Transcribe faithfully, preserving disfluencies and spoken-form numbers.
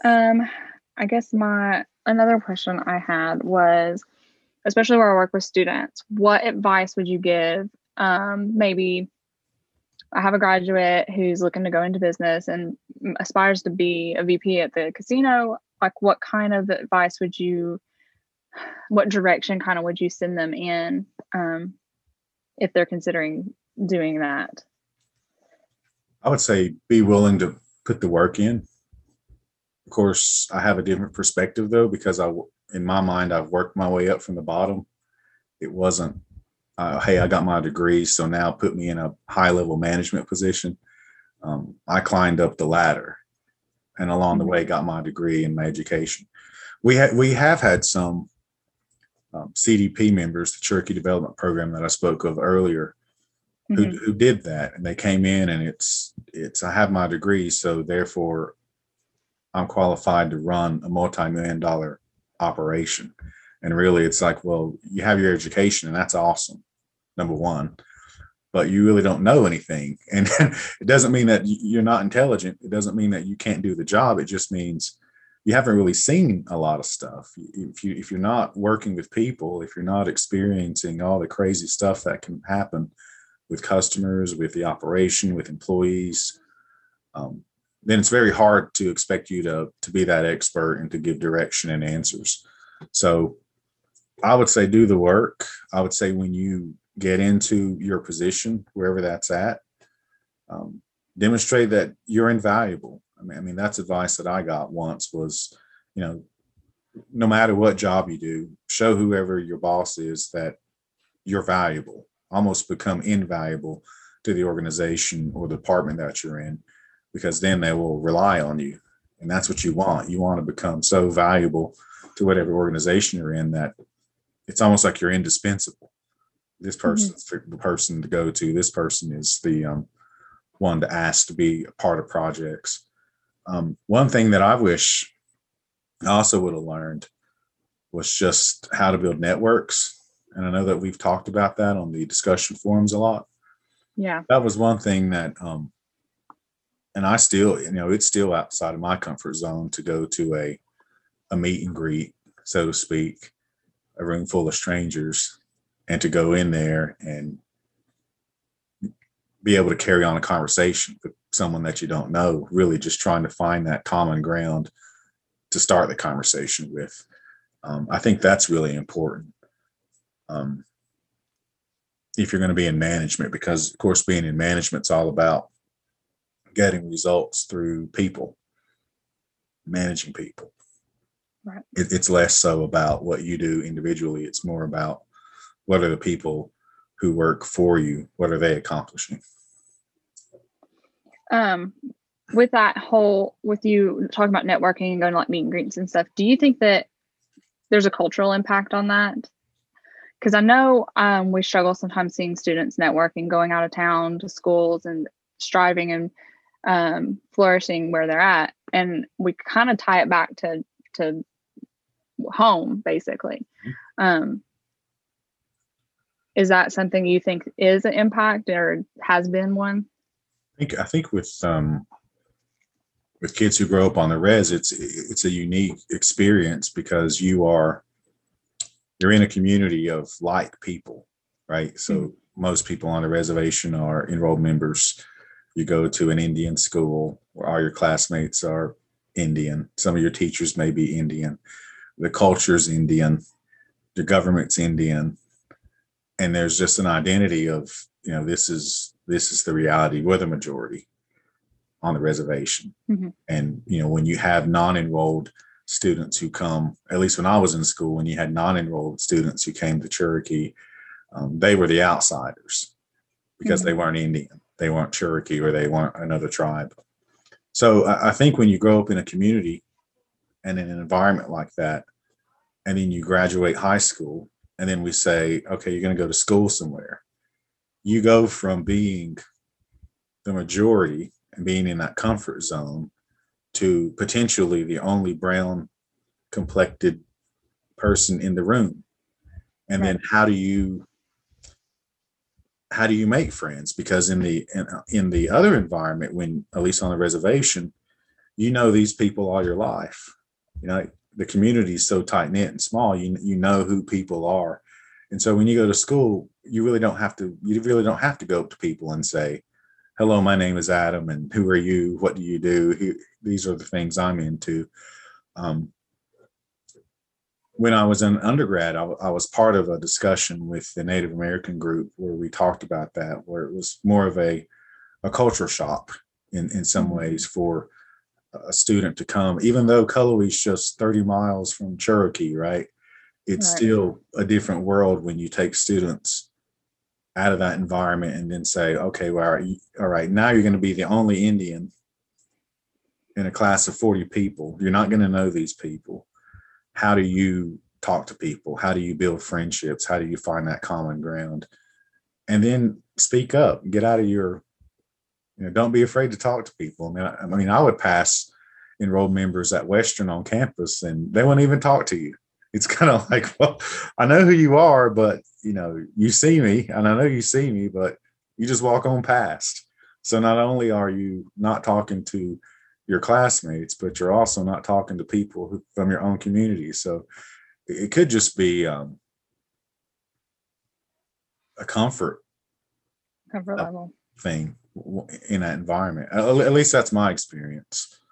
Um, I guess my another question I had was, especially where I work with students, what advice would you give? Um, maybe I have a graduate who's looking to go into business and aspires to be a V P at the casino. Like, what kind of advice would you, what direction kind of would you send them in, um, if they're considering doing that? I would say be willing to put the work in. Of course, I have a different perspective though, because I, in my mind, I've worked my way up from the bottom. It wasn't, uh, hey, I got my degree, so now put me in a high level management position. Um, I climbed up the ladder, and along the Mm-hmm. way, got my degree and my education. We had we have had some um, C D P members, the Cherokee Development Program that I spoke of earlier, who Mm-hmm. who did that, and they came in, and it's it's I have my degree, so therefore I'm qualified to run a multi-million dollar operation. And really, it's like, well, you have your education, and that's awesome, number one, but you really don't know anything. And it doesn't mean that you're not intelligent. It doesn't mean that you can't do the job. It just means you haven't really seen a lot of stuff. If you if you're not working with people, if you're not experiencing all the crazy stuff that can happen with customers, with the operation, with employees, um, then it's very hard to expect you to to be that expert and to give direction and answers. So I would say do the work. I would say when you get into your position, wherever that's at, um, demonstrate that you're invaluable. I mean, I mean that's advice that I got once was, you know, no matter what job you do, show whoever your boss is that you're valuable. Almost become invaluable to the organization or the department that you're in, because then they will rely on you, and that's what you want. You want to become so valuable to whatever organization you're in that it's almost like you're indispensable. This Mm-hmm. person's the person to go to. This person is the um, one to ask to be a part of projects. Um, one thing that I wish I also would have learned was just how to build networks. And I know that we've talked about that on the discussion forums a lot. Yeah. That was one thing that, um, and I still, you know, it's still outside of my comfort zone to go to a, a meet and greet, so to speak, a room full of strangers, and to go in there and be able to carry on a conversation with someone that you don't know, really just trying to find that common ground to start the conversation with. Um, I think that's really important. Um, if you're going to be in management, because of course, being in management is all about getting results through people, managing people. Right. It, it's less so about what you do individually. It's more about what are the people who work for you, what are they accomplishing? Um, with that whole, with you talking about networking and going to like meet and greets and stuff, do you think that there's a cultural impact on that? Because I know um, we struggle sometimes seeing students networking, going out of town to schools and striving and um, flourishing where they're at, and we kind of tie it back to to home, basically. Um, is that something you think is an impact or has been one? I think I think with um, with kids who grow up on the res, it's it's a unique experience because you are you're in a community of like people, right? So Mm-hmm. most people on the reservation are enrolled members. You go to an Indian school where all your classmates are Indian. Some of your teachers may be Indian. The culture's Indian. The government's Indian. And there's just an identity of, you know, this is this is the reality. We're the majority on the reservation. Mm-hmm. And, you know, when you have non-enrolled students who come, at least when I was in school, when you had non-enrolled students who came to Cherokee, um, they were the outsiders because Mm-hmm. they weren't Indian, they weren't Cherokee, or they weren't another tribe. So I, I think when you grow up in a community and in an environment like that, and then you graduate high school, and then we say, okay, you're going to go to school somewhere, you go from being the majority and being in that comfort zone to potentially the only brown complected person in the room. And Right. then how do you how do you make friends? Because in the in, in the other environment, when at least on the reservation, you know these people all your life. You know, the community is so tight knit and small. You you know who people are, and so when you go to school, you really don't have to. You really don't have to go up to people and say, "Hello, my name is Adam, and who are you? What do you do? These are the things I'm into." Um, when I was in undergrad, I, I was part of a discussion with the Native American group where we talked about that, where it was more of a a culture shock in in some Mhm. ways for a student to come, even though Cullowhee's just thirty miles from Cherokee, right? It's Right. still a different world when you take students out of that environment and then say, okay, well, all right, all right, now you're going to be the only Indian in a class of forty people. You're not going to know these people. How do you talk to people? How do you build friendships? How do you find that common ground? And then speak up, get out of your, you know, don't be afraid to talk to people. I mean, I, I mean, I would pass enrolled members at Western on campus and they wouldn't even talk to you. It's kind of like, well, I know who you are, but you know, you see me and I know you see me, but you just walk on past. So not only are you not talking to your classmates, but you're also not talking to people who, from your own community. So it could just be um, a comfort Comfort level. thing in that environment. At least that's my experience.